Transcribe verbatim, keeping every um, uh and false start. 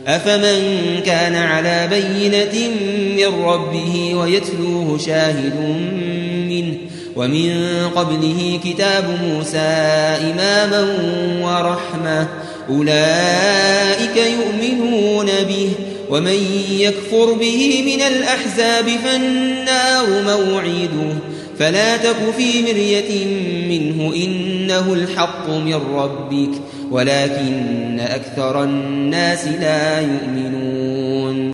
أفمن كان على بينة من ربه ويتلوه شاهد منه ومن قبله كتاب موسى إماما ورحمة أولئك يؤمنون به ومن يكفر به من الأحزاب فالنار موعده فلا تك في مرية منه إنه الحق من ربك ولكن أكثر الناس لا يؤمنون.